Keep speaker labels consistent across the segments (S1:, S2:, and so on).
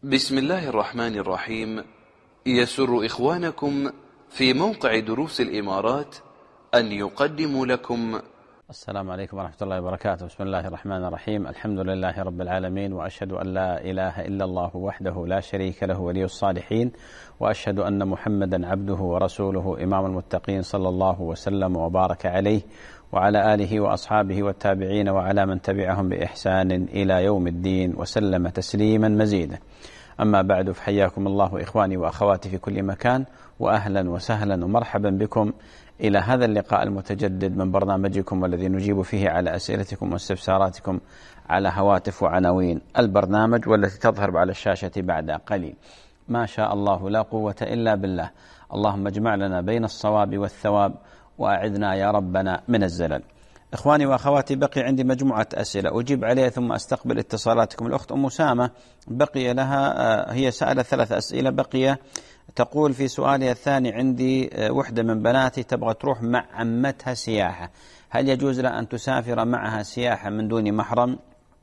S1: بسم الله الرحمن الرحيم. يسر إخوانكم في موقع دروس الإمارات أن يقدموا لكم.
S2: السلام عليكم ورحمة الله وبركاته. بسم الله الرحمن الرحيم. الحمد لله رب العالمين، وأشهد أن لا إله إلا الله وحده لا شريك له ولي الصالحين، وأشهد أن محمدا عبده ورسوله إمام المتقين، صلى الله وسلم وبارك عليه وعلى آله وأصحابه والتابعين وعلى من تبعهم بإحسان إلى يوم الدين، وسلم تسليما مزيدا. أما بعد، فحياكم الله إخواني وأخواتي في كل مكان، وأهلا وسهلا ومرحبا بكم إلى هذا اللقاء المتجدد من برنامجكم، والذي نجيب فيه على أسئلتكم واستفساراتكم على هواتف وعناوين البرنامج، والتي تظهر على الشاشة بعد قليل. ما شاء الله لا قوة إلا بالله. اللهم اجمع لنا بين الصواب والثواب، وأعذنا يا ربنا من الزلل. إخواني وأخواتي، بقي عندي مجموعة أسئلة أجيب عليها ثم أستقبل اتصالاتكم. الأخت أم أسامة بقي لها، هي سألت 3 أسئلة، بقي تقول في سؤالها الثاني: عندي وحدة من بناتي تبغى تروح مع عمتها سياحة، هل يجوز لها أن تسافر معها سياحة من دون محرم؟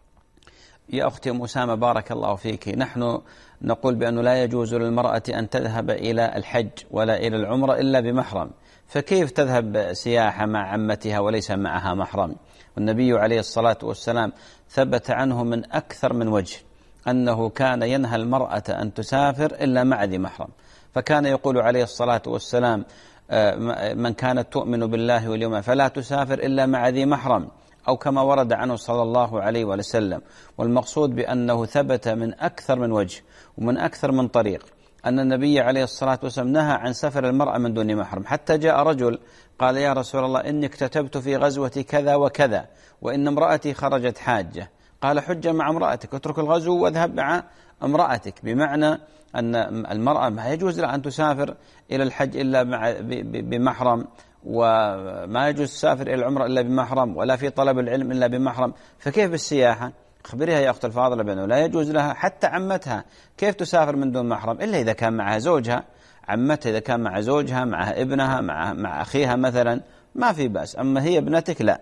S2: يا أختي أم أسامة، بارك الله فيك، نحن نقول بأنه لا يجوز للمرأة أن تذهب إلى الحج ولا إلى العمرة إلا بمحرم، فكيف تذهب سياحة مع عمتها وليس معها محرم؟ والنبي عليه الصلاة والسلام ثبت عنه من أكثر من وجه أنه كان ينهى المرأة أن تسافر إلا مع ذي محرم، فكان يقول عليه الصلاة والسلام: من كانت تؤمن بالله واليوم فلا تسافر إلا مع ذي محرم، أو كما ورد عنه صلى الله عليه وسلم. والمقصود بأنه ثبت من أكثر من وجه ومن أكثر من طريق أن النبي عليه الصلاة والسلام نهى عن سفر المرأة من دون محرم. حتى جاء رجل قال: يا رسول الله، إني اكتتبت في غزوة كذا وكذا، وإن امرأتي خرجت حاجة. قال: حج مع امرأتك، اترك الغزو واذهب مع امرأتك، بمعنى أن المرأة ما يجوز لها أن تسافر إلى الحج إلا بمحرم، وما يجوز تسافر إلى العمرة إلا بمحرم، ولا في طلب العلم إلا بمحرم، فكيف بالسياحة؟ أخبريها يا أخت الفاضلة بأنه لا يجوز لها، حتى عمتها كيف تسافر من دون محرم إلا إذا كان معها زوجها. عمتها إذا كان مع زوجها، مع ابنها، مع أخيها مثلا، ما في بأس، أما هي ابنتك لا.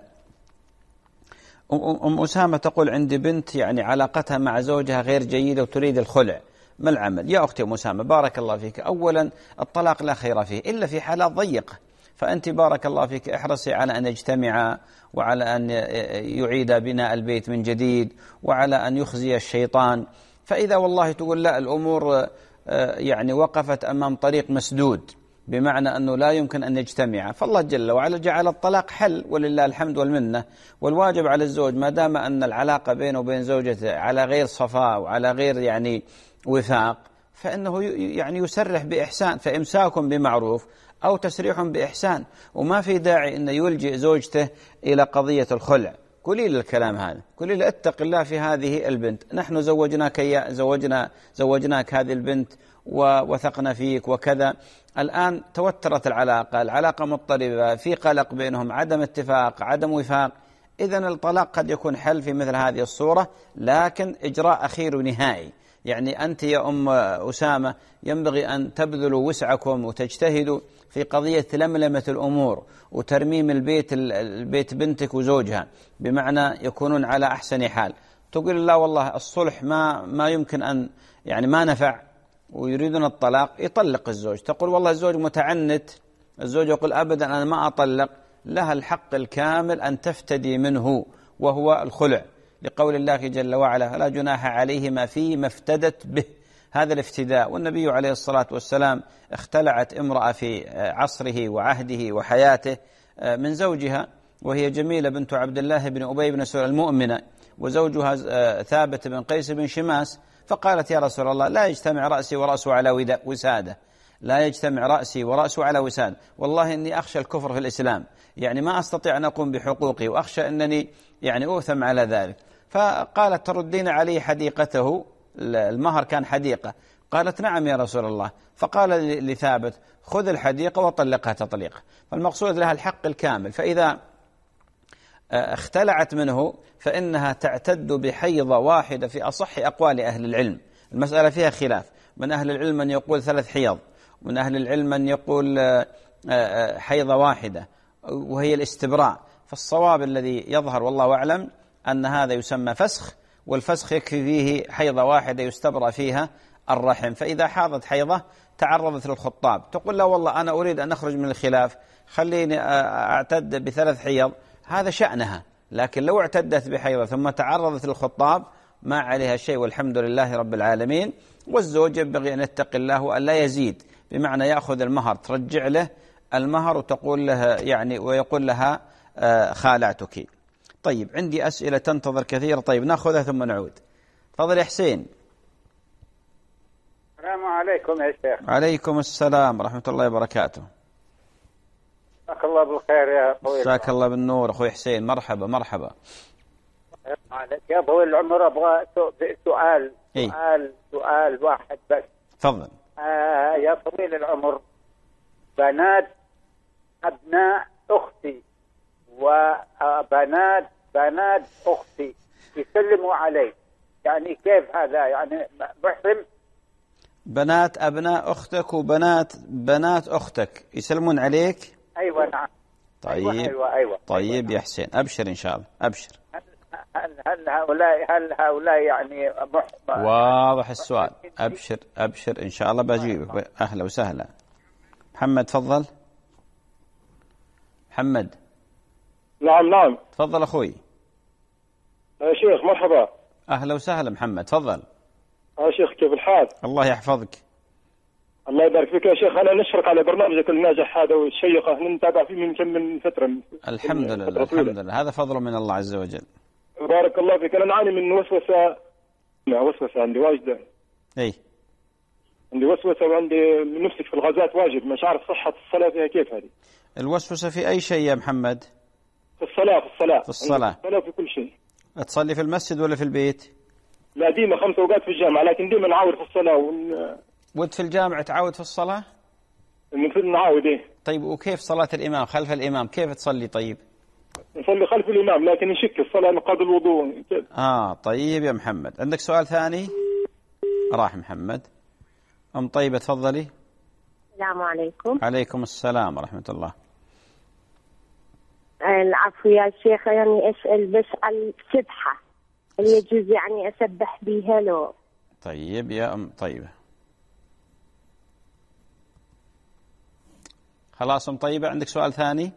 S2: أم أسامة تقول: عندي بنت يعني علاقتها مع زوجها غير جيدة وتريد الخلع، ما العمل؟ يا أختي أم أسامة، بارك الله فيك، أولا الطلاق لا خير فيه إلا في حالات ضيقة، فأنت بارك الله فيك احرصي على أن يجتمعا، وعلى أن يعيد بناء البيت من جديد، وعلى أن يخزي الشيطان. فإذا والله تقول لا، الأمور يعني وقفت أمام طريق مسدود، بمعنى أنه لا يمكن أن يجتمع، فالله جل وعلا جعل الطلاق حل، ولله الحمد والمنة. والواجب على الزوج ما دام أن العلاقة بينه وبين زوجته على غير صفاء وعلى غير يعني وفاق، فإنه يعني يسرح بإحسان، فإمساك بمعروف أو تسريح بإحسان، وما في داعي أن يلجئ زوجته إلى قضية الخلع. قولي له الكلام هذا، قولي له: اتق الله في هذه البنت، نحن زوجناك هذه البنت ووثقنا فيك وكذا، الآن توترت العلاقة مضطربة، في قلق بينهم، عدم اتفاق، عدم وفاق، إذن الطلاق قد يكون حل في مثل هذه الصورة، لكن إجراء أخير ونهائي. يعني أنت يا أم أسامة ينبغي أن تبذلوا وسعكم وتجتهدوا في قضية لملمة الأمور وترميم البيت بنتك وزوجها، بمعنى يكونون على أحسن حال. تقول: لا والله الصلح ما يمكن أن يعني ما نفع ويريدون الطلاق، يطلق الزوج. تقول: والله الزوج متعنت، الزوج يقول: أبدا أنا ما أطلق. لها الحق الكامل أن تفتدي منه، وهو الخلع، لقول الله جل وعلا: فلا جناح عليهما فيما افتدت به، هذا الافتداء. والنبي عليه الصلاة والسلام اختلعت امرأة في عصره وعهده وحياته من زوجها، وهي جميلة بنت عبد الله بن أبي بن سلول المؤمنة، وزوجها ثابت بن قيس بن شماس، فقالت: يا رسول الله، لا يجتمع رأسي ورأسه على وسادة، لا يجتمع رأسي ورأسه على وسادة، والله إني أخشى الكفر في الإسلام، يعني ما أستطيع أن أقوم بحقوقي، وأخشى أنني يعني أؤثم على ذلك. فقالت: تردين علي حديقته، المهر كان حديقة. قالت: نعم يا رسول الله. فقال لثابت: خذ الحديقة وطلقها تطليقة. فالمقصود لها الحق الكامل، فإذا اختلعت منه فإنها تعتد بحيضة واحدة في أصح أقوال أهل العلم. المسألة فيها خلاف، من أهل العلم من يقول 3 حيض، ومن أهل العلم من يقول حيضة واحدة، وهي الاستبراء. فالصواب الذي يظهر والله أعلم أن هذا يسمى فسخ، والفسخ يكفي فيه حيضة واحدة يستبرأ فيها الرحم. فإذا حاضت حيضة تعرضت للخطاب تقول لا والله أنا أريد أن أخرج من الخلاف، خليني أعتد ب3 حيض، هذا شأنها. لكن لو اعتدت بحيضة ثم تعرضت للخطاب ما عليها شيء والحمد لله رب العالمين. والزوج ينبغي أن يتقي الله وأن لا يزيد، بمعنى يأخذ المهر، ترجع له المهر وتقول له يعني ويقول لها خالعتك. طيب عندي أسئلة تنتظر كثير، طيب نأخذها ثم نعود. تفضل يا حسين.
S3: السلام عليكم يا شيخ.
S2: عليكم السلام ورحمة الله وبركاته.
S3: جزاك الله بالخير يا طويل.
S2: جزاك الله بالنور أخوي حسين، مرحبا مرحبا.
S3: يا طويل العمر أبغى سؤال
S2: إيه؟
S3: سؤال واحد بس.
S2: تفضل.
S3: يا طويل العمر، بنات أبناء أختي بنات أختي يسلموا علي، يعني كيف هذا؟ يعني محرم؟
S2: بنات أبناء أختك بنات أختك يسلمون عليك؟
S3: أيوة نعم.
S2: طيب
S3: أيوة.
S2: طيب يا حسين أبشر إن شاء الله، أبشر.
S3: هل هؤلاء يعني
S2: واضح السؤال. أبشر إن شاء الله بجيبك. أهلا وسهلا. محمد تفضل. محمد.
S4: نعم
S2: تفضل أخوي.
S4: يا شيخ مرحبا.
S2: أهلا وسهلا محمد تفضل.
S4: يا شيخ كيف الحال؟
S2: الله يحفظك.
S4: الله يبارك فيك يا شيخ. أنا نشكرك على برنامجك الناجح هذا والشيقة، نتابع فيه من فترة.
S2: الحمد لله هذا فضل من الله عز وجل.
S4: بارك الله فيك. أنا نعاني من وسوسة عندي واجدة.
S2: إيه؟
S4: عندي وسوسة وعندي نفسك في الغازات واجد، مش عارف صحة الصلاة فيها كيف هذه.
S2: الوسوسة في أي شيء يا محمد؟
S4: في الصلاة
S2: في
S4: كل شيء.
S2: تصلي في المسجد ولا في البيت؟
S4: لا ديما 5 أوقات في الجامعة، لكن ديما نعاود في الصلاة
S2: ود في الجامعة تعاود في الصلاة؟
S4: المفروض نعاود. إيه
S2: طيب وكيف صلاة الإمام خلف الإمام كيف تصلي؟ طيب
S4: نصلي خلف الإمام لكن نشك الصلاة نقضي الوضوء.
S2: طيب يا محمد عندك سؤال ثاني؟ راح محمد. أم طيبة تفضلي.
S5: السلام عليكم.
S2: عليكم السلام ورحمة الله.
S5: العفو يا شيخ، يعني أسأل بس عن السبحة، هل يجوز يعني أسبح بها لو؟
S2: طيب يا أم طيبة. خلاص أم طيبة عندك سؤال ثاني؟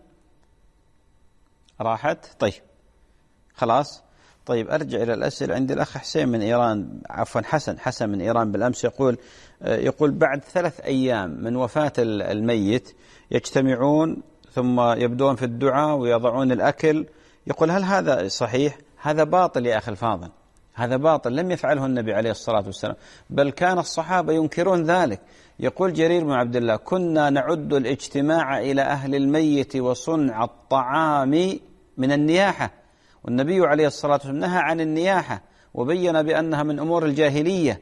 S2: راحت؟ طيب خلاص. طيب أرجع إلى الأسئلة. عندي الأخ حسين من إيران، عفوا حسن من إيران بالأمس يقول بعد 3 أيام من وفاة الميت يجتمعون ثم يبدون في الدعاء ويضعون الأكل. يقول هل هذا صحيح؟ هذا باطل يا أخي الفاضل، هذا باطل لم يفعله النبي عليه الصلاة والسلام، بل كان الصحابة ينكرون ذلك. يقول جرير بن عبد الله كنا نعد الاجتماع إلى أهل الميت وصنع الطعام من النياحة، والنبي عليه الصلاة والسلام نهى عن النياحة وبين بأنها من أمور الجاهلية،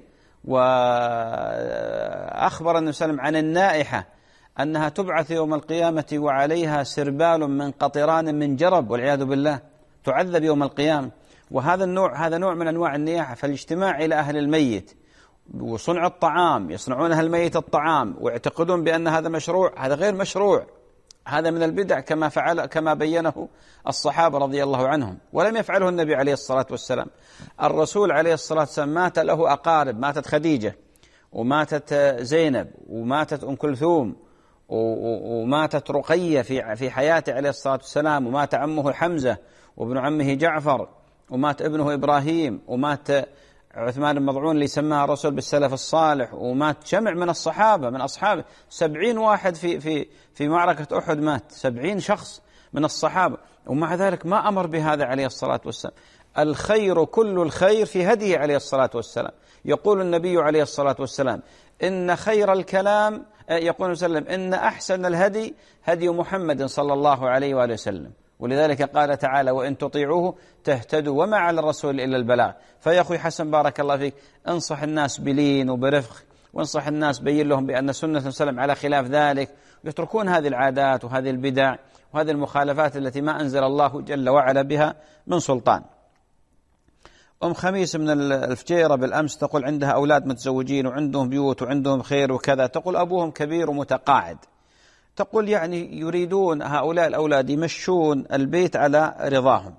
S2: وأخبر النبي صلى الله عليه وسلم عن النائحة أنها تبعث يوم القيامة وعليها سربال من قطران من جرب والعياذ بالله، تعذب يوم القيامة. وهذا هذا نوع من أنواع النياحة. فالاجتماع إلى أهل الميت وصنع الطعام، يصنعون أهل الميت الطعام ويعتقدون بأن هذا مشروع، هذا غير مشروع، هذا من البدع كما بينه الصحابة رضي الله عنهم، ولم يفعله النبي عليه الصلاة والسلام. الرسول عليه الصلاة والسلام مات له أقارب، ماتت خديجة وماتت زينب وماتت أم كلثوم وماتت رقية في حياته عليه الصلاة والسلام، ومات عمه حمزة وابن عمه جعفر، ومات ابنه إبراهيم، ومات عثمان بن مضعون اللي سماه الرسول بالسلف الصالح، ومات جمع من الصحابة من أصحابه 70 واحد في معركة أحد، مات 70 شخص من الصحابة، ومع ذلك ما أمر بهذا عليه الصلاة والسلام. الخير كل الخير في هديه عليه الصلاة والسلام. يقول النبي عليه الصلاة والسلام إن خير الكلام، يقول صلى الله عليه وسلم إن أحسن الهدي هدي محمد صلى الله عليه وآله وسلم، ولذلك قال تعالى وإن تطيعوه تهتدوا وما على الرسول إلا البلاغ. فيا أخوي حسن بارك الله فيك، انصح الناس بلين وبرفق، وانصح الناس بين لهم بأن سنة وسلم على خلاف ذلك، ويتركون هذه العادات وهذه البدع وهذه المخالفات التي ما أنزل الله جل وعلا بها من سلطان. أم خميس من الفجيرة بالأمس تقول عندها أولاد متزوجين وعندهم بيوت وعندهم خير وكذا، تقول أبوهم كبير ومتقاعد، تقول يعني يريدون هؤلاء الأولاد يمشون البيت على رضاهم،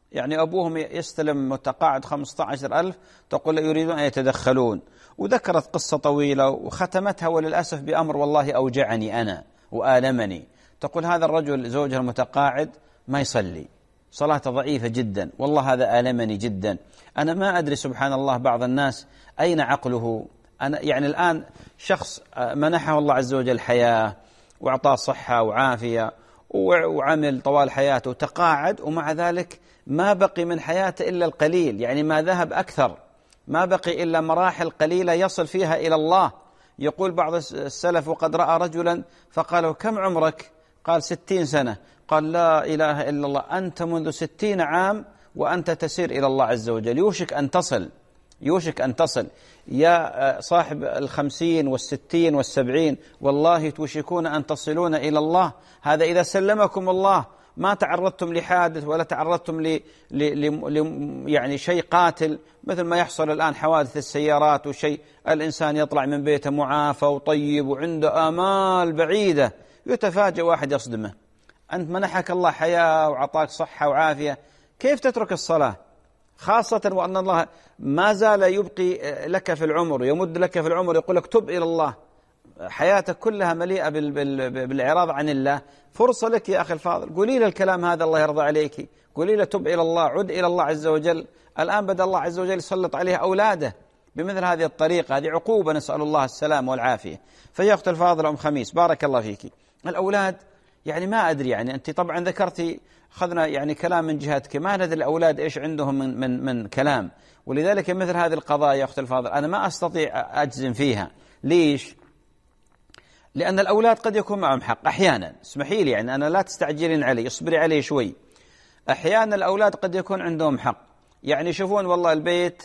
S2: يعني أبوهم يستلم متقاعد 15,000، تقول يريدون أن يتدخلون. وذكرت قصة طويلة وختمتها وللأسف بأمر والله أوجعني أنا وآلمني. تقول هذا الرجل زوجها المتقاعد ما يصلي، صلاته ضعيفة جدا، والله هذا آلمني جدا. أنا ما أدري سبحان الله بعض الناس أين عقله. أنا يعني الآن شخص منحه الله عز وجل حياة وأعطاه صحة وعافية وعمل طوال حياته وتقاعد، ومع ذلك ما بقي من حياته إلا القليل، يعني ما ذهب أكثر، ما بقي إلا مراحل قليلة يصل فيها إلى الله. يقول بعض السلف وقد رأى رجلا فقالوا كم عمرك؟ قال 60 سنة. قال لا إله إلا الله، أنت منذ 60 عام وأنت تسير إلى الله عز وجل، يوشك أن تصل، يوشك أن تصل. يا صاحب 50 والستين والسبعين، والله توشكون أن تصلون إلى الله. هذا إذا سلمكم الله، ما تعرضتم لحادث ولا تعرضتم يعني شيء قاتل مثل ما يحصل الآن، حوادث السيارات وشيء، الإنسان يطلع من بيته معافى وطيب وعنده آمال بعيدة، يتفاجأ واحد يصدمه. أنت منحك الله حياة وعطاك صحة وعافية، كيف تترك الصلاة؟ خاصة وأن الله ما زال يبقي لك في العمر، يمد لك في العمر، يقول لك تب إلى الله. حياتك كلها مليئة بالإعراض عن الله، فرصة لك يا أخي الفاضل، قولي له الكلام هذا الله يرضى عليك، قولي له تب إلى الله، عد إلى الله عز وجل. الآن بدأ الله عز وجل يسلط عليه أولاده بمثل هذه الطريقة، هذه عقوبة، نسأل الله السلام والعافية. فيا أخت الفاضلة أم خميس بارك الله فيك، الأولاد يعني ما أدري، يعني أنت طبعا ذكرتي أخذنا يعني كلام من جهتك، ما ندري الأولاد إيش عندهم من كلام، ولذلك مثل هذه القضايا يا أخت الفاضل أنا ما أستطيع أجزم فيها. ليش؟ لأن الأولاد قد يكون معهم حق أحيانا، اسمحي لي يعني أنا لا تستعجلين علي، اصبري علي شوي. أحيانا الأولاد قد يكون عندهم حق، يعني يشوفون والله البيت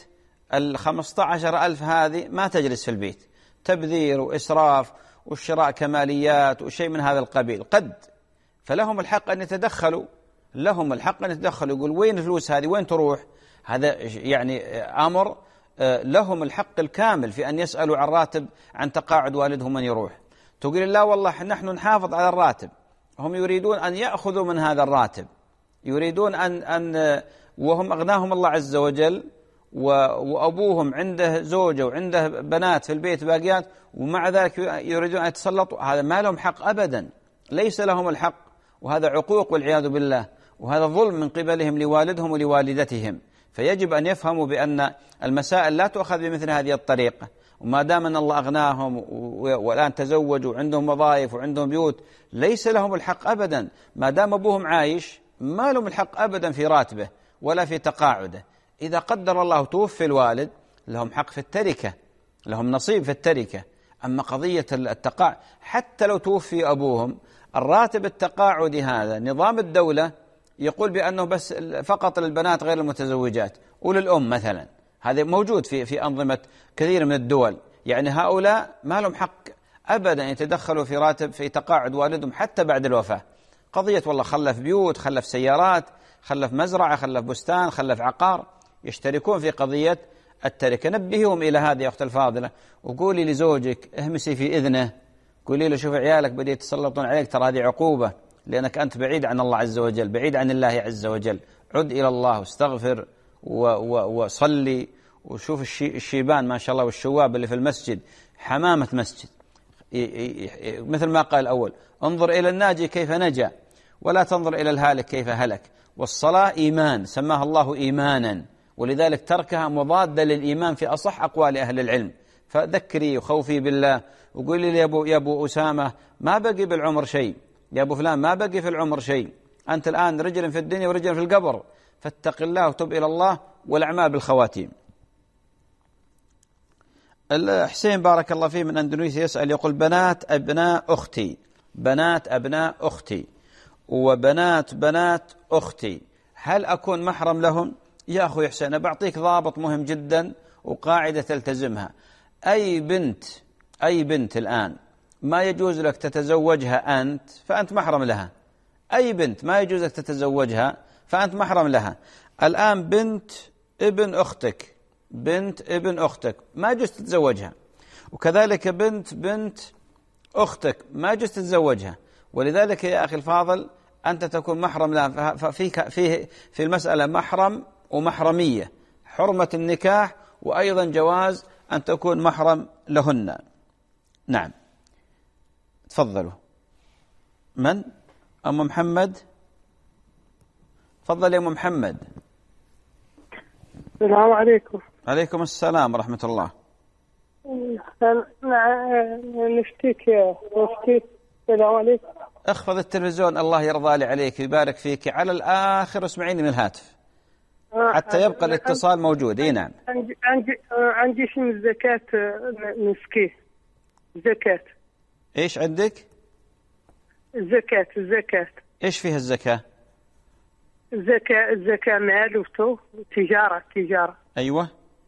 S2: 15,000 هذه ما تجلس في البيت، تبذير وإسراف والشراء كماليات وشيء من هذا القبيل، قد فلهم الحق أن يتدخلوا، لهم الحق أن يتدخلوا، يقول وين الفلوس هذه وين تروح؟ هذا يعني أمر لهم الحق الكامل في أن يسألوا عن راتب، عن تقاعد والدهم من يروح. تقول لا والله نحن نحافظ على الراتب، هم يريدون أن يأخذوا من هذا الراتب، يريدون أن وهم أغناهم الله عز وجل، وأبوهم عنده زوجة وعنده بنات في البيت باقيات، ومع ذلك يريدون أن يتسلطوا. هذا ما لهم حق أبدا، ليس لهم الحق، وهذا عقوق والعياذ بالله، وهذا ظلم من قبلهم لوالدهم ولوالدتهم. فيجب أن يفهموا بأن المسائل لا تؤخذ بمثل هذه الطريقة، وما دام أن الله أغناهم والآن تزوجوا وعندهم وظائف وعندهم بيوت، ليس لهم الحق أبدا. ما دام أبوهم عايش ما لهم الحق أبدا في راتبه ولا في تقاعده. إذا قدر الله توفي الوالد لهم حق في التركة، لهم نصيب في التركة. أما قضية التقاعد حتى لو توفي أبوهم، الراتب التقاعدي هذا نظام الدولة يقول بأنه بس فقط للبنات غير المتزوجات وللأم مثلا، هذا موجود في أنظمة كثير من الدول. يعني هؤلاء ما لهم حق أبدا يتدخلوا في راتب في تقاعد والدهم حتى بعد الوفاة. قضية والله خلف بيوت، خلف سيارات، خلف مزرعة، خلف بستان، خلف عقار، يشتركون في قضية التركة. نبههم إلى هذه يا أخت الفاضلة، وقولي لزوجك اهمسي في إذنه، قولي له شوف عيالك بدأوا يتسلطون عليك، ترى هذه عقوبة لأنك أنت بعيد عن الله عز وجل، بعيد عن الله عز وجل. عد إلى الله واستغفر وصلي. وشوف الشيبان ما شاء الله والشواب اللي في المسجد حمامة مسجد، مثل ما قال الأول انظر إلى الناجي كيف نجا ولا تنظر إلى الهالك كيف هلك. والصلاة إيمان، سماها الله إيمانا، ولذلك تركها مضادة للإيمان في أصح أقوال أهل العلم. فذكري وخوفي بالله، وقولي لي يا أبو أسامة ما بقي بالعمر شيء، يا أبو فلان ما بقي في العمر شيء، أنت الآن رجل في الدنيا ورجل في القبر، فاتق الله وتب إلى الله، والأعمال بالخواتيم. الحسين بارك الله فيه من أندونيسيا يسأل يقول بنات أبناء أختي، بنات أبناء أختي وبنات بنات أختي، هل أكون محرم لهم؟ يا أخوي حسين بعطيك ضابط مهم جدا وقاعدة تلتزمها. أي بنت الآن ما يجوز لك تتزوجها أنت فأنت محرم لها. أي بنت ما يجوز لك تتزوجها فأنت محرم لها. الآن بنت ابن أختك، بنت ابن أختك ما يجوز تتزوجها، وكذلك بنت أختك ما يجوز تتزوجها. ولذلك يا أخي الفاضل أنت تكون محرم لها، في المسألة محرم ومحرمية، حرمة النكاح وأيضا جواز أن تكون محرم لهن. نعم، تفضلوا. من؟ أم محمد؟ تفضل يا أم محمد.
S6: السلام عليكم.
S2: عليكم السلام ورحمة الله.
S6: نفتيك يا مفتي. السلام عليكم.
S2: اخفض التلفزيون الله يرضى عليك ويبارك فيك على الآخر واسمعيني من الهاتف حتى يبقى الاتصال موجود. اي نعم.
S6: عندي شيء من الزكاة نسكيه. زكاة.
S2: ايش عندك؟
S6: الزكاة.
S2: ايش فيها الزكاة؟
S6: الزكاة مال وتجارة.
S2: ايوه.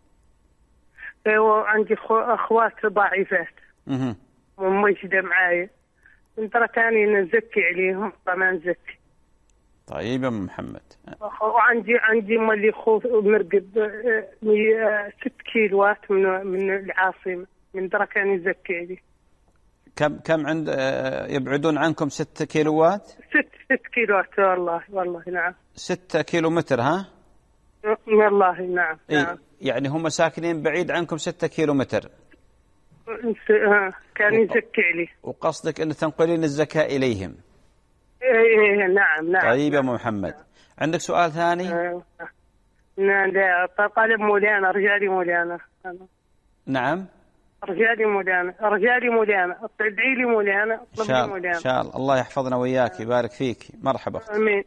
S6: عندي اخوات ضعيفات ممجدة معايا، انت تاني نزكي عليهم ما نزكي.
S2: طيب يا ام محمد.
S6: وعندي مالي خوف مرقد 6 كيلوات من العاصمة، من دركان يزكي عليه.
S2: كم عند يبعدون عنكم 6 كيلوات؟
S6: 6 كيلوات والله نعم.
S2: 6 كيلومتر ها؟
S6: والله نعم.
S2: نعم. يعني هم ساكنين بعيد عنكم 6 كيلومتر.
S6: كان يزكي عليه. وقصدك
S2: أن تنقلين الزكاة إليهم؟
S6: إيه نعم.
S2: طيب يا أم محمد، عندك سؤال ثاني؟
S6: لا طالب مولانا، رجالي مولانا.
S2: نعم.
S6: رجالي مولانا، ادعي لي مولانا، اطلب لي مولانا.
S2: إن شاء الله يحفظنا وياك يبارك فيك. مرحبا أختي.
S6: آمين.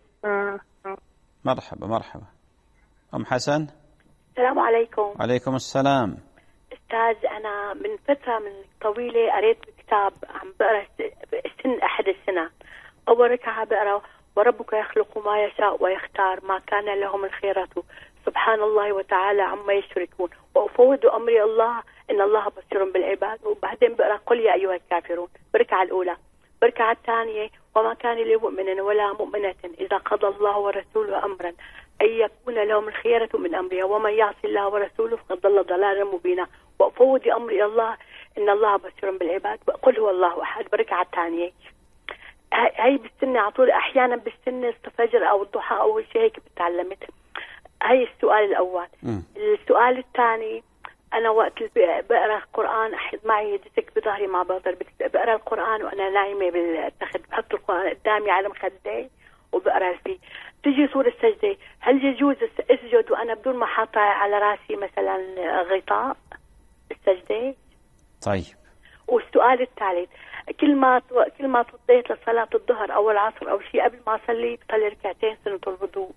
S2: مرحبا. أم حسن.
S7: السلام عليكم.
S2: عليكم السلام.
S7: أستاذ، أنا من فترة طويلة قريت كتاب عم بقرأ سن أحد السنة. أول ركعة بقرأ وربك يخلق ما يشاء ويختار ما كان لهم الخيرة سبحان الله وتعالى عما يشركون وأفوض أمري الله إن الله بصير بالعباد. وبعدين بقرأ قل يا أيها الكافرون بركعة الأولى. بركعة الثانية وما كان لمؤمن ولا مؤمنة إذا قضى الله ورسوله أمرا أن يكون لهم الخيرة من أمرها ومن يعص الله ورسوله فقد ضل ضلالا مبينا وأفوض أمري الله إن الله بصير بالعباد. وقل هو الله أحد. بركعة الثانية هاي بالسنة على طول، أحيانا بالسنة الفجر أو الضحى أو شيء هيك بتعلمت. هاي السؤال الأول. السؤال الثاني، أنا وقت بقرأ القرآن أحد معي ديسك بظهري ما بقدر بقرأ القرآن وأنا نايمة بالتخت، بحط القرآن قدامي على مخدي وبقرأ فيه. تجي سورة السجدة، هل يجوز أسجد وأنا بدون ما حاطة على راسي مثلا غطاء السجدة؟
S2: طيب.
S7: والسؤال الثالث، كل ما توضيت لصلاة الظهر أو العصر أو شيء قبل ما أصلي بصلي ركعتين سنة الوضوء،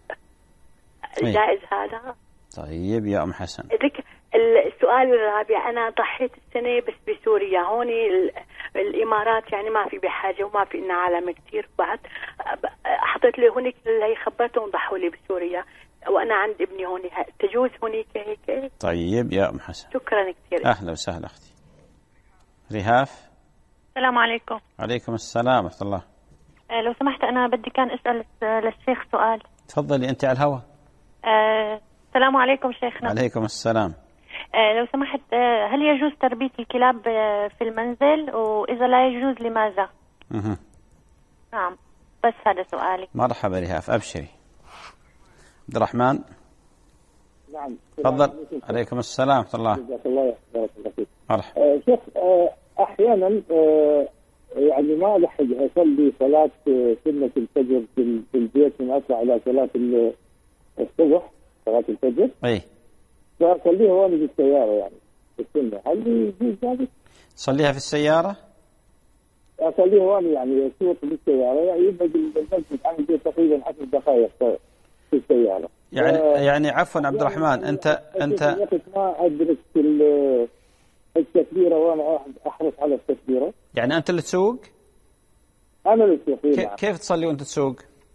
S7: جائز هذا؟
S2: طيب يا أم حسن.
S7: السؤال الرابع، أنا ضحيت السنة بس بسوريا، هون الإمارات يعني ما في بحاجة وما في إنها عالم كتير، بعد حطيت لي هونيك اللي خبرتهم ضحوا لي بسوريا وأنا عند ابني هون، تجوز هونيك هيك؟
S2: طيب يا أم حسن.
S7: شكرا كثير.
S2: أهلا وسهلا أختي. رهاف.
S8: السلام عليكم.
S2: عليكم السلام ورحمة الله.
S8: لو سمحت أنا بدي كان أسأل للشيخ سؤال.
S2: تفضلي أنت على الهواء.
S8: السلام عليكم شيخنا.
S2: عليكم السلام.
S8: لو سمحت، هل يجوز تربية الكلاب في المنزل، وإذا لا يجوز لماذا؟ نعم، بس هذا سؤالي.
S2: مرحبا رهاف، أبشري. عبد الرحمن.
S9: نعم
S2: تفضل. عليكم السلام ورحمة الله.
S9: جزاك الله خير.
S2: مرحبا.
S9: شيخ، أحيانا يعني ما لحق أصلي صلاة سنة الفجر في البيت من أطلع على صلاة الصبح، صلاة الفجر.
S2: أي.
S9: فأصليها وأنا في السيارة يعني السنة، هل يجوز ذلك؟
S2: تصليها في السيارة؟
S9: أصليها وأنا يعني أسوق بالسيارة، يعني يبقى المسجد عن البيت تقريبا 10 دقائق في السيارة.
S2: يعني عفوا عبد الرحمن، أنت
S9: ما أدرك التكبيرة وأنا أحرص على التكبيرة.
S2: يعني أنت اللي تسوق؟
S9: أنا اللي أسوق.
S2: كيف تصلي وأنت تسوق؟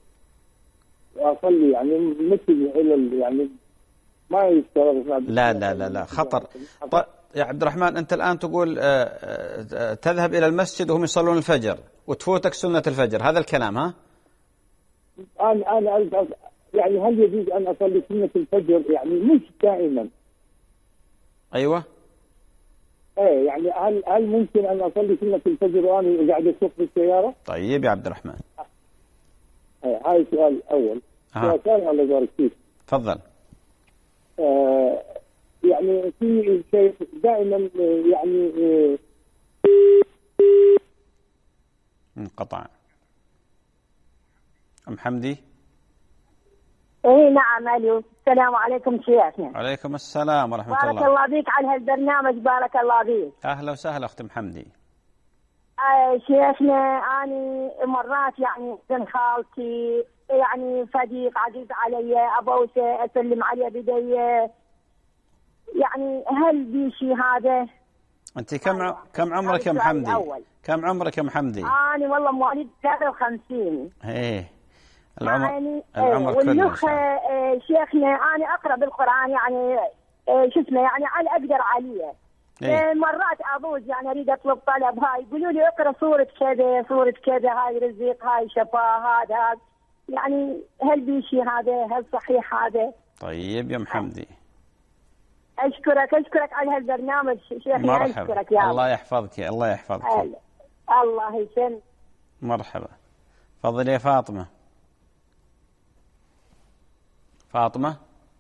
S9: أصلي يعني مثل إلى يعني ما يستوعب.
S2: لا خطر. طيب يا عبد الرحمن، أنت الآن تقول تذهب إلى المسجد وهم يصلون الفجر وتفوتك سنة الفجر، هذا الكلام ها؟
S9: أنا يعني هل يجوز أن أصلي سنة الفجر يعني مش دائما؟
S2: أيوة.
S9: ايه يعني هل ممكن ان اصلي سنة الفجر وانا قاعد اسوق في السيارة؟
S2: طيب يا عبد الرحمن.
S9: هاي سؤال اول. سؤال ثاني الله يبارك فيك.
S2: تفضل.
S9: يعني في شيء دائما يعني
S2: انقطع. ام حمدي.
S5: اي نعم. الو السلام عليكم شيخنا.
S2: وعليكم السلام ورحمة الله.
S5: بارك الله بيك على هالبرنامج. بارك الله بيك.
S2: اهلا وسهلا اخت حمدي.
S5: شيخنا أنا مرات يعني ابن خالتي يعني صديق عزيز علي أبوسه أسلم عليه بدي، يعني هل بيشي هذا؟
S2: أنت كم عمرك يا ام حمدي؟ كم عمرك يا ام حمدي؟
S5: أنا والله مواليد 53.
S2: إيه العمر
S5: يعني
S2: العمر كله.
S5: شيخنا أنا أقرأ بالقرآن يعني شو اسمه يعني على أقدر عليه.
S2: إيه؟
S5: مرات أبوز يعني أريد أطلب طلب هاي يقولوا لي اقرأ سورة كذا سورة كذا، هاي رزق هاي شفاء هذا يعني هل بيشي هذا؟ هل صحيح هذا؟
S2: طيب يا ام حمدي
S5: أشكرك على هالبرنامج شيخنا.
S2: مرحبا.
S5: أشكرك يا
S2: الله يحفظك الله يحفظك.
S5: الله يسلمك.
S2: مرحبا. تفضل يا فاطمة. فاطمة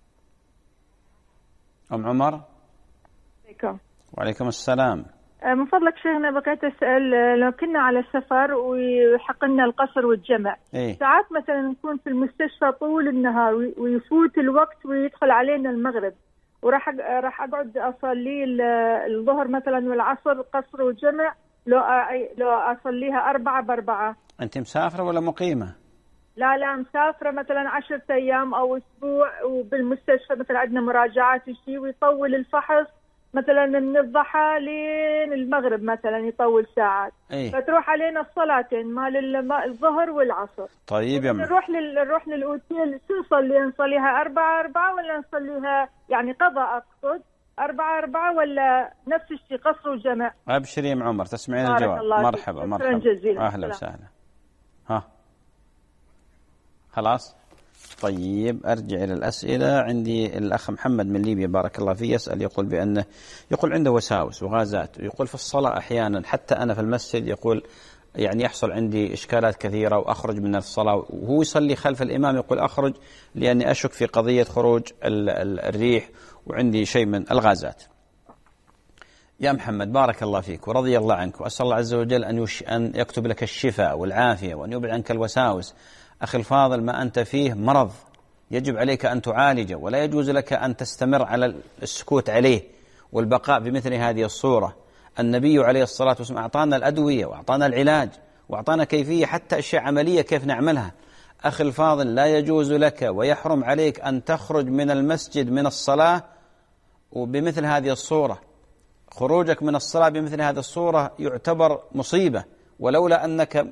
S2: أم عمر.
S10: عليكم.
S2: وعليكم السلام.
S10: من فضلك شيخنا بقيت أسأل، لو كنا على السفر ويحق لنا القصر والجمع،
S2: إيه؟
S10: ساعات مثلا نكون في المستشفى طول النهار ويفوت الوقت ويدخل علينا المغرب، وراح أقعد أصلي الظهر مثلا والعصر قصر وجمع، لو أصليها 4 ب4.
S2: أنت مسافرة ولا مقيمة؟
S10: لا مسافرة مثلا 10 أيام أو أسبوع، وبالمستشفى مثلا عندنا مراجعات وشي، ويطول الفحص مثلا من الضحى لين المغرب مثلا يطول ساعات.
S2: إيه؟
S10: فتروح علينا الصلاتين مال الظهر والعصر.
S2: طيب يا
S10: نروح للأوتيل، شو نصليها 4 ولا نصليها يعني قضاء أقصد 4 ولا نفس الشيء قصر وجمع؟
S2: أبشري يا ام عمر تسمعين الجواب. مرحبا. أهلا وسهلا. ها خلاص. طيب أرجع إلى الأسئلة. عندي الأخ محمد من ليبيا بارك الله فيه يسأل، يقول عنده وساوس وغازات، ويقول في الصلاة أحيانا حتى أنا في المسجد يقول يعني يحصل عندي إشكالات كثيرة وأخرج من الصلاة، وهو يصلي خلف الإمام يقول أخرج لأني أشك في قضية خروج الريح وعندي شيء من الغازات. يا محمد بارك الله فيك ورضي الله عنك، وأسأل الله عز وجل أن يكتب لك الشفاء والعافية وأن يبعد عنك الوساوس. أخي الفاضل ما أنت فيه مرض يجب عليك أن تعالجه، ولا يجوز لك أن تستمر على السكوت عليه والبقاء بمثل هذه الصورة. النبي عليه الصلاة والسلام أعطانا الأدوية وأعطانا العلاج وأعطانا كيفية حتى أشياء عملية كيف نعملها. أخي الفاضل لا يجوز لك ويحرم عليك أن تخرج من المسجد من الصلاة وبمثل هذه الصورة. خروجك من الصلاة بمثل هذه الصورة يعتبر مصيبة، ولولا أنك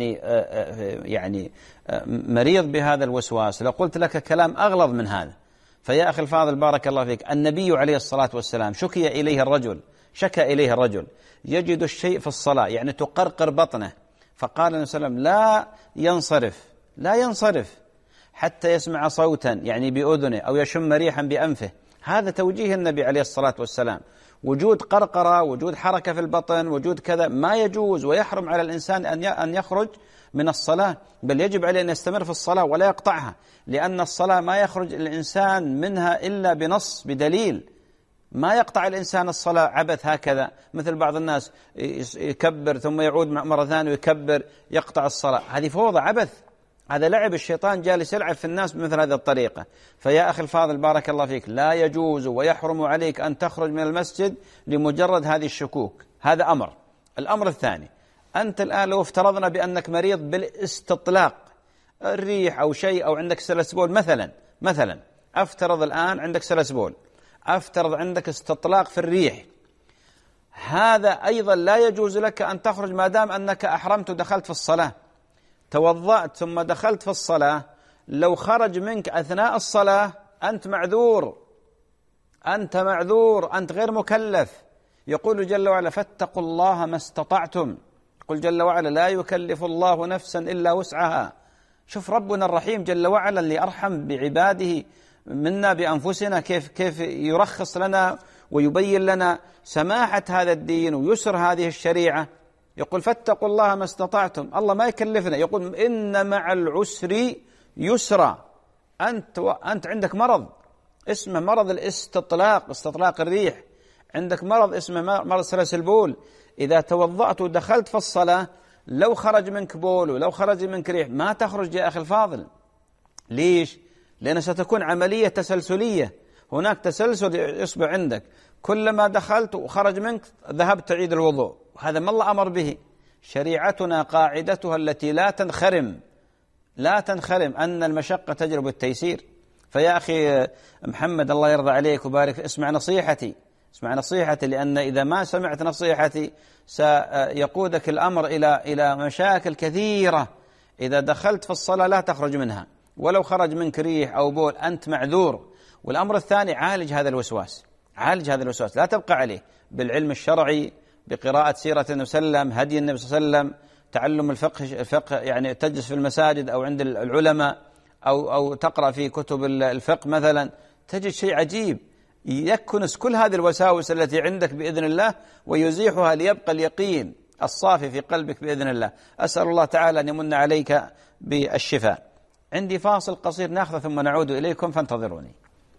S2: يعني مريض بهذا الوسواس لقلت لك كلام أغلظ من هذا. فيا أخي الفاضل بارك الله فيك، النبي عليه الصلاة والسلام شكى إليه الرجل يجد الشيء في الصلاة يعني تقرقر بطنه، فقال النبي صلى الله عليه وسلم لا ينصرف حتى يسمع صوتا يعني بأذنه أو يشم ريحا بأنفه. هذا توجيه النبي عليه الصلاة والسلام. وجود قرقرة، وجود حركة في البطن، وجود كذا ما يجوز، ويحرم على الإنسان أن يخرج من الصلاة، بل يجب عليه أن يستمر في الصلاة ولا يقطعها، لأن الصلاة ما يخرج الإنسان منها إلا بنص بدليل. ما يقطع الإنسان الصلاة عبث هكذا مثل بعض الناس يكبر ثم يعود مرة ثانية ويكبر يقطع الصلاة. هذه فوضى عبث، هذا لعب الشيطان جالس يلعب في الناس بمثل هذه الطريقة. فيا أخي الفاضل بارك الله فيك لا يجوز ويحرم عليك أن تخرج من المسجد لمجرد هذه الشكوك. هذا أمر. الأمر الثاني، أنت الآن لو افترضنا بأنك مريض بالاستطلاق الريح أو شيء أو عندك سلسبول مثلا أفترض الآن عندك سلسبول، أفترض عندك استطلاق في الريح، هذا أيضا لا يجوز لك أن تخرج ما دام أنك أحرمت ودخلت في الصلاة، توضأت ثم دخلت في الصلاة. لو خرج منك أثناء الصلاة أنت معذور، أنت غير مكلف. يقول جل وعلا فاتقوا الله ما استطعتم. يقول جل وعلا لا يكلف الله نفسا إلا وسعها. شوف ربنا الرحيم جل وعلا اللي أرحم بعباده منا بأنفسنا كيف يرخص لنا ويبين لنا سماحة هذا الدين ويسر هذه الشريعة. يقول فاتقوا الله ما استطعتم، الله ما يكلفنا، يقول إن مع العسر يسرا. أنت عندك مرض اسمه مرض الاستطلاق، استطلاق الريح، عندك مرض اسمه مرض سلس البول، إذا توضأت ودخلت في الصلاة لو خرج منك بول ولو خرج منك ريح ما تخرج يا أخي الفاضل. ليش؟ لأن ستكون عملية تسلسلية، هناك تسلسل يصبح عندك، كلما دخلت وخرج منك ذهبت تعيد الوضوء، وهذا ما الله أمر به. شريعتنا قاعدتها التي لا تنخرم أن المشقة تجلب التيسير. فيا أخي محمد الله يرضى عليك وبارك، اسمع نصيحتي، لأن إذا ما سمعت نصيحتي سيقودك الأمر إلى مشاكل كثيرة. إذا دخلت في الصلاة لا تخرج منها، ولو خرج منك ريح أو بول أنت معذور. والأمر الثاني عالج هذا الوسواس، لا تبقى عليه، بالعلم الشرعي، بقراءة سيرة النبي صلى الله عليه وسلم، هدي النبي صلى الله عليه وسلم، تعلم الفقه يعني تجلس في المساجد أو عند العلماء أو تقرأ في كتب الفقه مثلا، تجد شيء عجيب يكنس كل هذه الوساوس التي عندك بإذن الله ويزيحها ليبقى اليقين الصافي في قلبك بإذن الله. أسأل الله تعالى أن يمن عليك بالشفاء. عندي فاصل قصير ناخذه ثم نعود إليكم فانتظروني.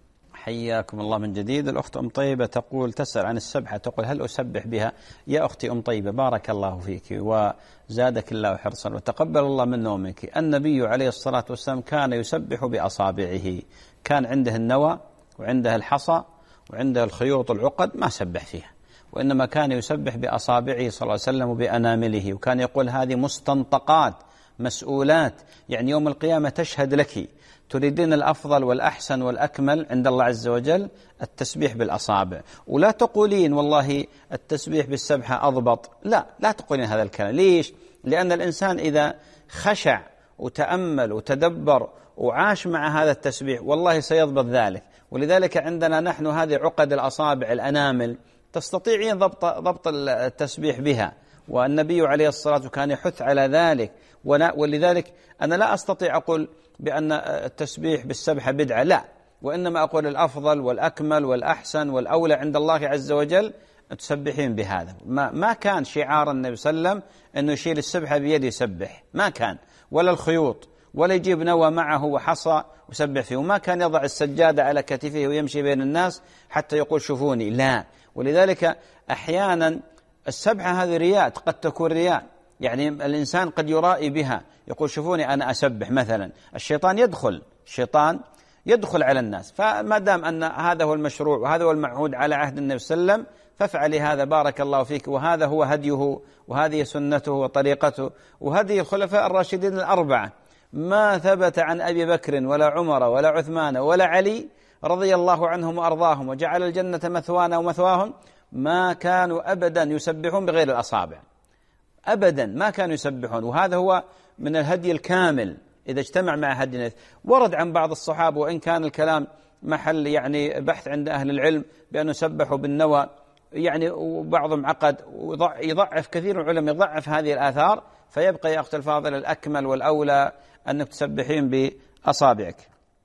S2: حياكم الله من جديد. الأخت أم طيبة تسأل عن السبحة، تقول هل أسبح بها؟ يا أختي أم طيبة بارك الله فيك وزادك الله حرصا وتقبل الله من نومك. النبي عليه الصلاة والسلام كان يسبح بأصابعه، كان عنده النوى وعنده الحصى وعنده الخيوط العقد، ما سبح فيها، وإنما كان يسبح بأصابعه صلى الله عليه وسلم وبأنامله، وكان يقول هذه مستنطقات مسؤولات، يعني يوم القيامة تشهد لك. تريدين الأفضل والأحسن والأكمل عند الله عز وجل التسبيح بالأصابع، ولا تقولين والله التسبيح بالسبحة أضبط، لا تقولين هذا الكلام. ليش؟ لأن الإنسان إذا خشع وتأمل وتدبر وعاش مع هذا التسبيح والله سيضبط ذلك. ولذلك عندنا نحن هذه عقد الأصابع الأنامل تستطيعين ضبط التسبيح بها، والنبي عليه الصلاة والسلام كان يحث على ذلك. ولذلك أنا لا أستطيع أقول بأن التسبيح بالسبحة بدعة، لا، وإنما أقول الأفضل والأكمل والأحسن والأولى عند الله عز وجل تسبحين بهذا. ما كان شعار النبي صلى الله عليه وسلم أنه يشيل السبحة بيده يسبح، ما كان، ولا الخيوط، ولا يجيب نوى معه وحصى وسبح فيه، وما كان يضع السجادة على كتفه ويمشي بين الناس حتى يقول شوفوني، لا. ولذلك أحيانا السبحة هذه رياء، قد تكون رياء، يعني الإنسان قد يرائي بها، يقول شوفوني أنا أسبح مثلا، الشيطان يدخل على الناس. فما دام أن هذا هو المشروع وهذا هو المعهود على عهد النبي صلى الله عليه وسلم فافعلي هذا بارك الله فيك، وهذا هو هديه وهذه سنته وطريقته وهدي الخلفاء الراشدين الأربعة. ما ثبت عن أبي بكر ولا عمر ولا عثمان ولا علي رضي الله عنهم وأرضاهم وجعل الجنة مثوانا ومثواهم ما كانوا أبدا يسبحون بغير الأصابع، أبدا ما كانوا يسبحون. وهذا هو من الهدي الكامل إذا اجتمع مع هدي. ورد عن بعض الصحابة وإن كان الكلام محل يعني بحث عند أهل العلم بأنه سبحوا بالنوى، يعني وبعضهم عقد يضعف، كثير من العلماء يضعف هذه الآثار، فيبقى يا أخت الفاضل الأكمل والأولى أنك تسبحين بأصابعك.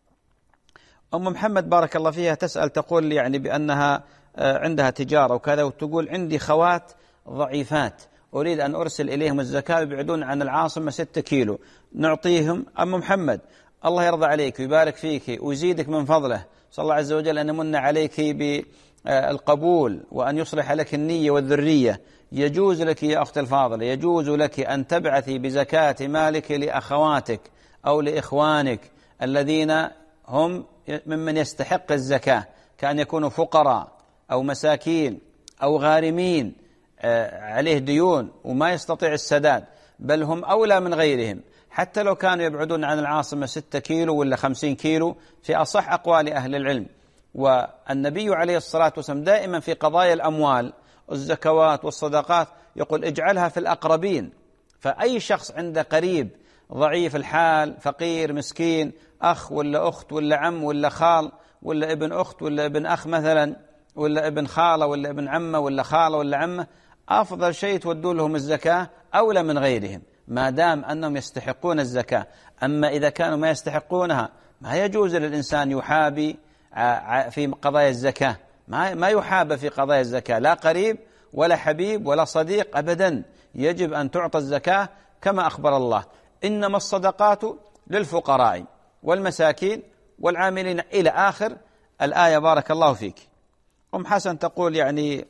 S2: أم محمد بارك الله فيها تسأل، تقول يعني بأنها عندها تجارة وكذا، وتقول عندي خوات ضعيفات أريد أن أرسل إليهم الزكاة يبعدون عن العاصمة 6 كيلو، نعطيهم؟ أم محمد الله يرضى عليك ويبارك فيك ويزيدك من فضله، صلى الله عز وجل أن يمن عليك بالقبول وأن يصلح لك النية والذرية. يجوز لك يا أخت الفاضلة، يجوز لك أن تبعثي بزكاة مالك لأخواتك أو لإخوانك الذين هم ممن يستحق الزكاة، كأن يكونوا فقراء أو مساكين أو غارمين عليه ديون وما يستطيع السداد، بل هم أولى من غيرهم حتى لو كانوا يبعدون عن العاصمة 6 كيلو ولا 50 كيلو في أصح أقوال أهل العلم. والنبي عليه الصلاة والسلام دائما في قضايا الأموال الزكوات والصدقات يقول اجعلها في الأقربين. فأي شخص عنده قريب ضعيف الحال فقير مسكين، أخ ولا أخت ولا عم ولا خال ولا ابن أخت ولا ابن أخ مثلا ولا ابن خالة ولا ابن عمة ولا خالة ولا عمة، أفضل شيء تودوا لهم الزكاة أولى من غيرهم ما دام أنهم يستحقون الزكاة. أما إذا كانوا ما يستحقونها ما يجوز للإنسان يحابي في قضايا الزكاة، ما يحاب في قضايا الزكاة لا قريب ولا حبيب ولا صديق أبدا، يجب أن تعطى الزكاة كما أخبر الله: إنما الصدقات للفقراء والمساكين والعاملين إلى آخر الآية. بارك الله فيك. أم حسن تقول يعني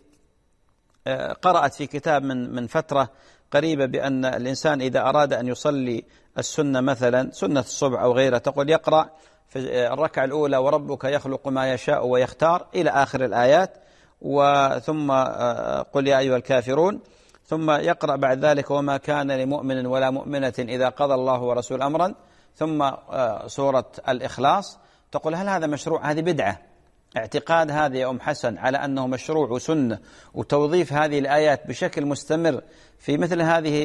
S2: قرأت في كتاب من فترة قريبة بأن الإنسان إذا أراد أن يصلي السنة مثلا سنة الصبح أو غيرها، تقول يقرأ في الركعة الأولى وربك يخلق ما يشاء ويختار إلى آخر الآيات، وثم قل يا أيها الكافرون، ثم يقرأ بعد ذلك وما كان لمؤمن ولا مؤمنة إذا قضى الله ورسول أمرا، ثم سورة الإخلاص. تقول هل هذا مشروع؟ هذه بدعة. اعتقاد هذا يا أم حسن على أنه مشروع وسنة، وتوظيف هذه الآيات بشكل مستمر في مثل هذه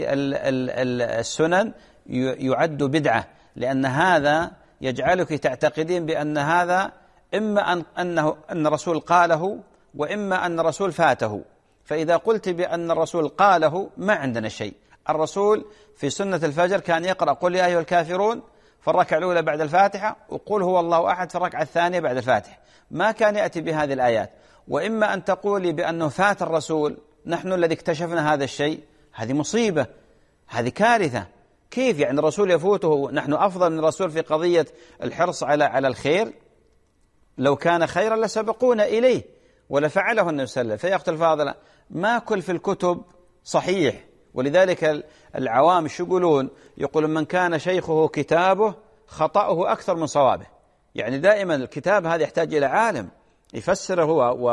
S2: السنن يعد بدعة، لأن هذا يجعلك تعتقدين بأن هذا إما أن الرسول قاله وإما أن الرسول فاته. فإذا قلت بأن الرسول قاله ما عندنا شيء. الرسول في سنة الفجر كان يقرأ قل يا أيها الكافرون في الركعة الأولى بعد الفاتحة، وقل هو الله أحد في الركعة الثانية بعد الفاتحة، ما كان يأتي بهذه الآيات. وإما أن تقولي بأنه فات الرسول، نحن الذي اكتشفنا هذا الشيء، هذه مصيبة، هذه كارثة. كيف يعني الرسول يفوته؟ نحن أفضل من الرسول في قضية الحرص على الخير، لو كان خيرا لسبقونا إليه ولفعله النبي صلى الله عليه وسلم. فيا أختي الفاضلة، ما كل في الكتب صحيح، ولذلك العوام شو يقولون؟ يقولون من كان شيخه كتابه خطأه أكثر من صوابه. يعني دائما الكتاب هذا يحتاج إلى عالم يفسره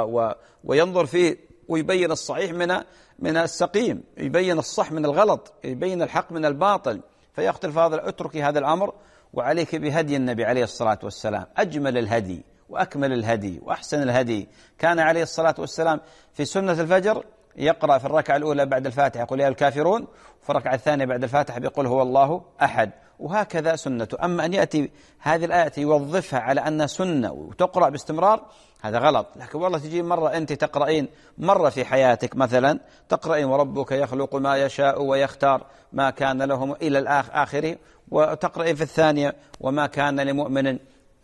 S2: وينظر فيه ويبين الصحيح من السقيم، يبين الصح من الغلط، يبين الحق من الباطل. فيا أختي الفاضلة، اتركي هذا الأمر وعليك بهدي النبي عليه الصلاة والسلام. أجمل الهدي وأكمل الهدي وأحسن الهدي كان عليه الصلاة والسلام في سنة الفجر يقرأ في الركعة الأولى بعد الفاتحة قل يا الكافرون، وفي الركعة الثانية بعد الفاتحة بيقول هو الله أحد، وهكذا سنته. أما أن يأتي هذه الآية يوظفها على أنها سنة وتقرأ باستمرار، هذا غلط. لكن والله تجي مرة أنت تقرأين مرة في حياتك مثلا تقرأين وربك يخلق ما يشاء ويختار ما كان لهم إلى الآخر، وتقرأين في الثانية وما كان لمؤمن،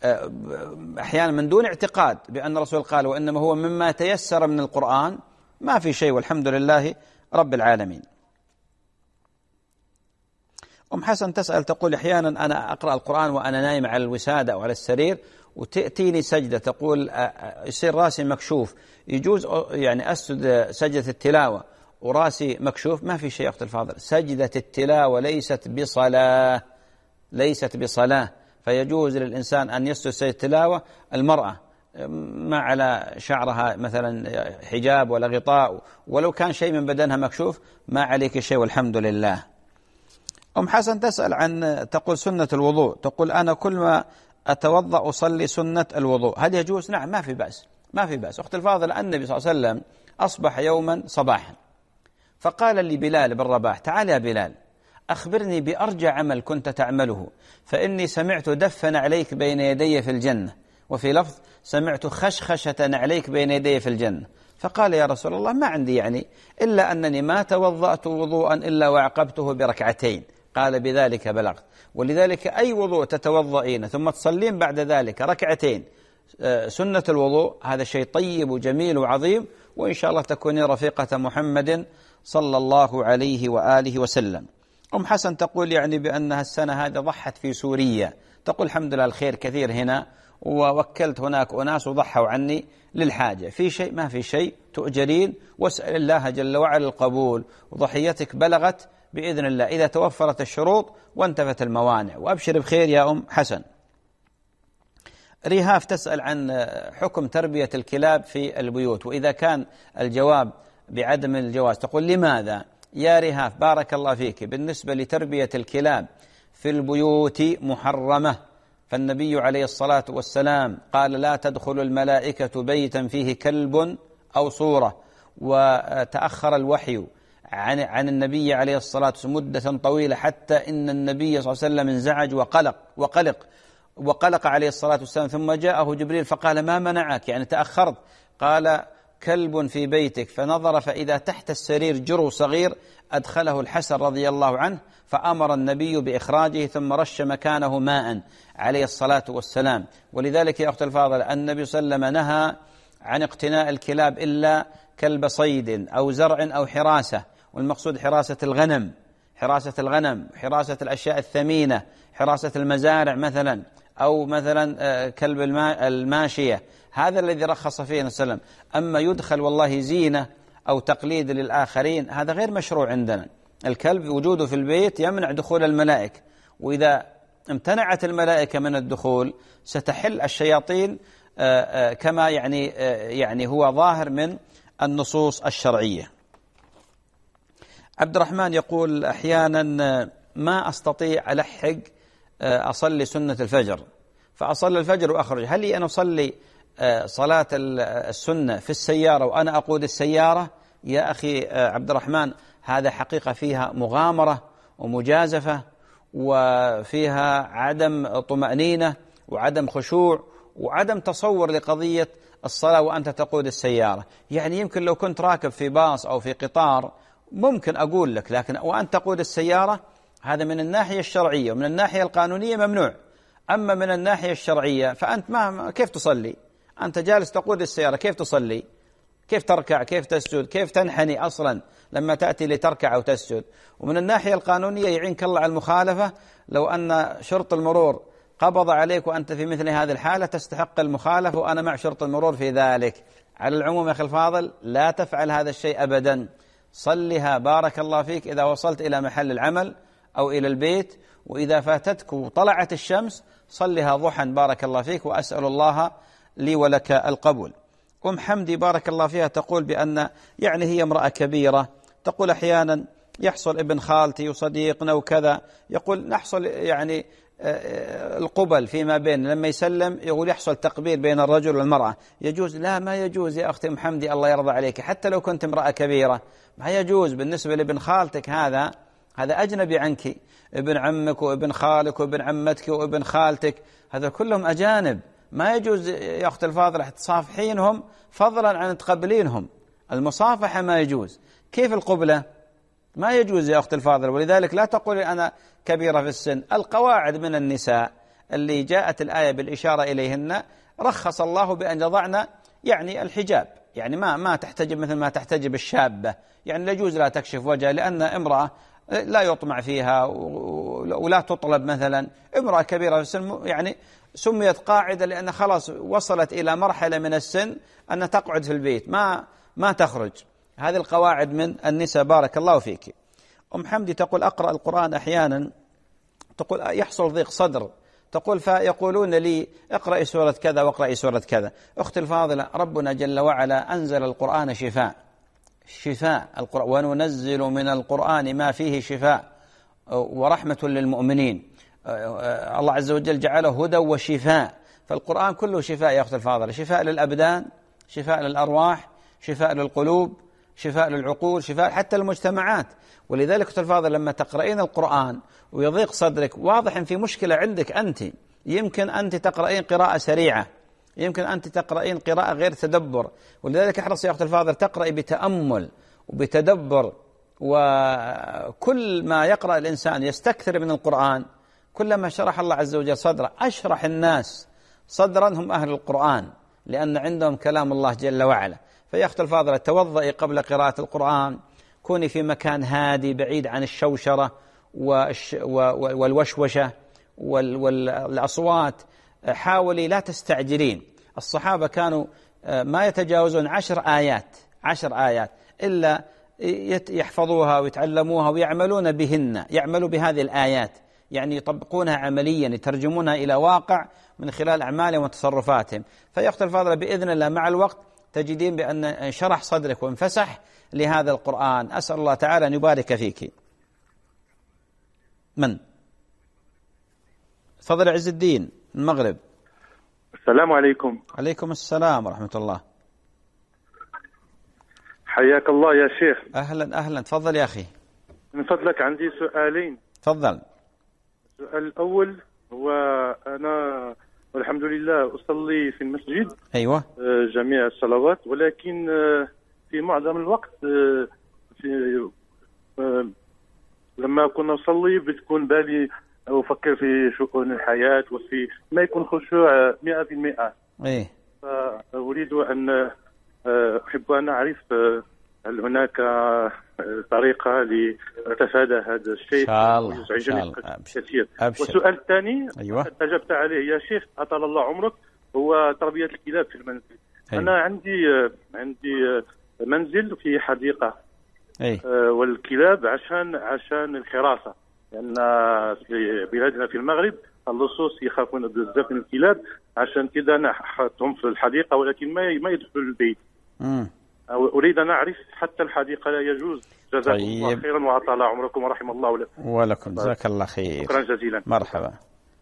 S2: أحيانا من دون اعتقاد بأن الرسول قال وإنما هو مما تيسر من القرآن، ما في شيء والحمد لله رب العالمين. أم حسن تسأل تقول أحيانا أنا أقرأ القرآن وأنا نايم على الوسادة أو على السرير وتأتيني سجدة، تقول يصير راسي مكشوف، يجوز يعني أسجد سجدة التلاوة وراسي مكشوف؟ ما في شيء أخت الفاضل، سجدة التلاوة ليست بصلاة، فيجوز للإنسان أن يسجد سجدة التلاوة. المرأة ما على شعرها مثلا حجاب ولا غطاء، ولو كان شيء من بدنها مكشوف ما عليك شيء والحمد لله. أم حسن تسأل عن تقول سنة الوضوء، تقول أنا كل ما أتوضأ أصلي سنة الوضوء، هل يجوز؟ نعم، ما في بأس. أخت الفاضل، النبي صلى الله عليه وسلم أصبح يوما صباحا فقال لبلال بن رباح تعال يا بلال أخبرني بأرجى عمل كنت تعمله، فإني سمعت دفا عليك بين يدي في الجنة، وفي لفظ سمعت خشخشة عليك بين يدي في الجنة. فقال يا رسول الله ما عندي يعني إلا أنني ما توضأت وضوءا إلا وعقبته بركعتين. قال بذلك بلغت. ولذلك أي وضوء تتوضئين ثم تصلين بعد ذلك ركعتين سنة الوضوء، هذا شيء طيب وجميل وعظيم، وإن شاء الله تكونين رفيقة محمد صلى الله عليه وآله وسلم. أم حسن تقول يعني بأنها السنة هذه ضحت في سوريا، تقول الحمد لله الخير كثير هنا، ووكلت هناك أناس وضحوا عني للحاجة. في شيء؟ ما في شيء، تؤجرين واسأل الله جل وعلا القبول، وضحيتك بلغت بإذن الله إذا توفرت الشروط وانتفت الموانع، وأبشر بخير يا أم حسن. ريهاف تسأل عن حكم تربية الكلاب في البيوت، وإذا كان الجواب بعدم الجواز تقول لماذا؟ يا ريهاف بارك الله فيك، بالنسبة لتربية الكلاب في البيوت محرمة، فالنبي عليه الصلاة والسلام قال لا تدخل الملائكة بيتا فيه كلب أو صورة، وتأخر الوحي عن النبي عليه الصلاة والسلام مدة طويلة، حتى إن النبي صلى الله عليه وسلم انزعج وقلق عليه الصلاة والسلام، ثم جاءه جبريل فقال ما منعك يعني تأخرت؟ قال كلب في بيتك، فنظر فإذا تحت السرير جرو صغير أدخله الحسن رضي الله عنه، فأمر النبي بإخراجه ثم رش مكانه ماء عليه الصلاة والسلام. ولذلك يا أخت الفاضل النبي صلى الله عليه وسلم نهى عن اقتناء الكلاب إلا كلب صيد أو زرع أو حراسة، والمقصود حراسة الغنم، حراسة الغنم، حراسة الأشياء الثمينة، حراسة المزارع مثلا، أو مثلا كلب الماشية، هذا الذي رخص فيه النبي صلى الله عليه وسلم. أما يدخل والله زينة أو تقليد للآخرين هذا غير مشروع عندنا. الكلب وجوده في البيت يمنع دخول الملائكة، وإذا امتنعت الملائكة من الدخول ستحل الشياطين كما يعني هو ظاهر من النصوص الشرعية. عبد الرحمن يقول أحيانا ما أستطيع ألحق أصلي سنة الفجر، فأصلي الفجر وأخرج، هل لي أن أصلي صلاة السنة في السيارة وأنا أقود السيارة؟ يا أخي عبد الرحمن، هذا حقيقة فيها مغامرة ومجازفة، وفيها عدم طمأنينة وعدم خشوع وعدم تصور لقضية الصلاة وأنت تقود السيارة. يعني يمكن لو كنت راكب في باص أو في قطار ممكن أقول لك، لكن وأنت تقود السيارة هذا من الناحية الشرعية، ومن الناحية القانونية ممنوع. أما من الناحية الشرعية فأنت كيف تصلي؟ أنت جالس تقود السيارة، كيف تصلي؟ كيف تركع؟ كيف تسجد؟ كيف تنحني أصلا لما تأتي لتركع أو تسجد؟ ومن الناحية القانونية يعينك الله على المخالفة، لو أن شرط المرور قبض عليك وأنت في مثل هذه الحالة تستحق المخالفة، وأنا مع شرط المرور في ذلك. على العموم يا أخي الفاضل لا تفعل هذا الشيء أبدا، صلها بارك الله فيك إذا وصلت إلى محل العمل أو إلى البيت، وإذا فاتتك وطلعت الشمس صلها ضحى بارك الله فيك، وأسأل الله لي ولك القبول. أم حمدي بارك الله فيها تقول بأن يعني هي امرأة كبيرة، تقول أحيانا يحصل ابن خالتي وصديقنا وكذا، يقول نحصل يعني القبل فيما بين، لما يسلم يقول يحصل تقبيل بين الرجل والمرأة، يجوز؟ لا ما يجوز يا أختي محمدي الله يرضى عليك، حتى لو كنت امرأة كبيرة ما يجوز. بالنسبة لابن خالتك هذا أجنبي عنك، ابن عمك وابن خالك وابن عمتك وابن خالتك هذا كلهم أجانب، ما يجوز يا أخت الفاضلة تصافحينهم فضلا عن تقبلينهم. المصافحة ما يجوز، كيف القبلة؟ ما يجوز يا أخت الفاضلة. ولذلك لا تقولي أنا كبيرة في السن، القواعد من النساء اللي جاءت الآية بالإشارة إليهن رخص الله بأن يضعن يعني الحجاب، يعني ما تحتجب مثل ما تحتجب الشابة، يعني لا يجوز لا تكشف وجهها، لأن امرأة لا يطمع فيها ولا تطلب مثلا. امرأة كبيرة في السن يعني سميت قاعدة لأن خلاص وصلت إلى مرحلة من السن أن تقعد في البيت ما تخرج. هذه القواعد من النساء بارك الله فيك. أم حمدي تقول أقرأ القرآن أحيانا، تقول يحصل ضيق صدر، تقول فيقولون لي اقرأي سورة كذا واقرأي سورة كذا. أختي الفاضلة، ربنا جل وعلا أنزل القرآن شفاء القرآن، وننزل من القرآن ما فيه شفاء ورحمة للمؤمنين. الله عز وجل جعله هدى وشفاء، فالقرآن كله شفاء يا أختي الفاضلة، شفاء للأبدان، شفاء للأرواح، شفاء للقلوب، شفاء للعقول، شفاء حتى المجتمعات. ولذلك أختي الفاضلة لما تقرأين القرآن ويضيق صدرك، واضح أن في مشكلة عندك أنت، يمكن أنت تقرأين قراءة سريعة، يمكن أنت تقرأين قراءة غير تدبر. ولذلك احرص يا أختي الفاضلة تقرأي بتأمل وبتدبر، وكل ما يقرأ الإنسان يستكثر من القرآن كلما شرح الله عز وجل صدره. أشرح الناس صدرا هم أهل القرآن، لأن عندهم كلام الله جل وعلا. فيا أختي الفاضلة توضئي قبل قراءة القرآن، كوني في مكان هادي بعيد عن الشوشرة والوشوشة والأصوات، حاولي لا تستعجلين. الصحابة كانوا ما يتجاوزون 10 آيات إلا يحفظوها ويتعلموها ويعملون بهن، يعملوا بهذه الآيات، يعني يطبقونها عمليا، يترجمونها إلى واقع من خلال أعمالهم وتصرفاتهم. فيا أختي الفاضلة بإذن الله مع الوقت تجدين بأن انشرح صدرك وانفسح لهذا القرآن. أسأل الله تعالى أن يبارك فيك. من؟ تفضل عز الدين المغرب.
S11: السلام عليكم.
S2: عليكم السلام ورحمة الله.
S11: حياك الله يا شيخ.
S2: أهلا تفضل يا أخي.
S11: من فضلك عندي سؤالين.
S2: تفضل.
S11: السؤال الأول هو أنا والحمد لله أصلي في المسجد.
S2: أيوة.
S11: جميع الصلوات، ولكن في معظم الوقت لما كنا نصلي بتكون بالي أفكر في شؤون الحياة وفي ما يكون خشوع 100%.
S2: إيه.
S11: فأريد أن أحب أن أعرف هل هناك طريقة لنتفادى هذا الشيء؟
S2: يزعجني
S11: كثير. والسؤال الثاني أجبت عليه يا شيخ أطال الله عمرك، هو تربية الكلاب في المنزل. أنا عندي منزل في حديقة، والكلاب عشان الحراسة، لأن في بلادنا في المغرب اللصوص يخافون بزاف من الكلاب، عشان كذا أنا حطهم في الحديقة ولكن ما يدخلوا البيت. أريد أن أعرف حتى الحديقة لا يجوز. جزاكم الله خيرا وأطال عمركم ورحم الله
S2: ولكم. جزاك الله خير.
S11: شكرا جزيلا.
S2: مرحبا.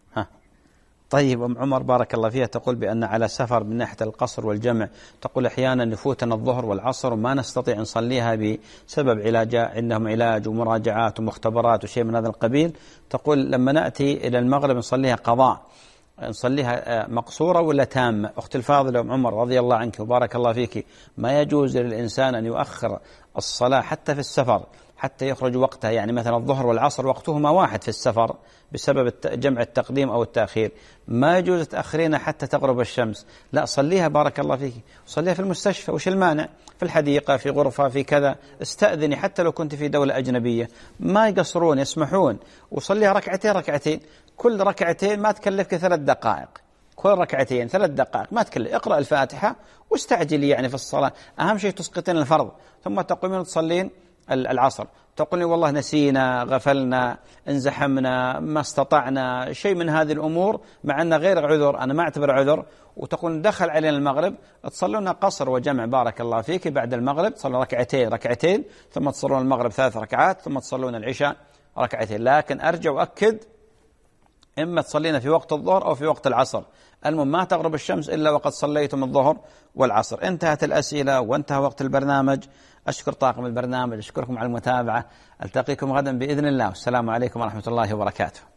S2: طيب أم عمر بارك الله فيها تقول بأن على سفر من ناحية القصر والجمع، تقول أحيانا يفوتنا الظهر والعصر وما نستطيع نصليها بسبب عندهم علاج ومراجعات ومختبرات وشيء من هذا القبيل. تقول لما نأتي إلى المغرب نصليها قضاء، نصليها مقصورة ولا تامة؟ أختي الفاضلة أم عمر رضي الله عنك وبارك الله فيك، ما يجوز للإنسان أن يؤخر الصلاة حتى في السفر حتى يخرج وقتها. يعني مثلا الظهر والعصر وقتهما واحد في السفر بسبب جمع التقديم أو التأخير، ما يجوز تأخرين حتى تغرب الشمس. لا، صليها بارك الله فيك، صليها في المستشفى، وش المانع؟ في الحديقة، في غرفة، في كذا، استأذني حتى لو كنت في دولة أجنبية، ما يقصرون يسمحون، وصليها ركعتين. كل ركعتين ما تكلفك 3 دقائق، كل ركعتين 3 دقائق ما تكلف. اقرأ الفاتحة واستعجلي يعني في الصلاة، أهم شيء تسقطين الفرض ثم تقومين تصلين العصر. تقولي والله نسينا، غفلنا، انزحمنا، ما استطعنا، شيء من هذه الأمور، مع أن غير عذر، أنا ما أعتبر عذر. وتقول دخل علينا المغرب، تصلون قصر وجمع بارك الله فيك، بعد المغرب تصلون ركعتين ثم تصلون المغرب 3 ركعات ثم تصلون العشاء ركعتين. لكن أرجع وأكد، إما تصلين في وقت الظهر أو في وقت العصر، المهم ما تغرب الشمس إلا وقد صليتم الظهر والعصر. انتهت الأسئلة وانتهى وقت البرنامج. أشكر طاقم البرنامج، أشكركم على المتابعة. ألتقيكم غدا بإذن الله، والسلام عليكم ورحمة الله وبركاته.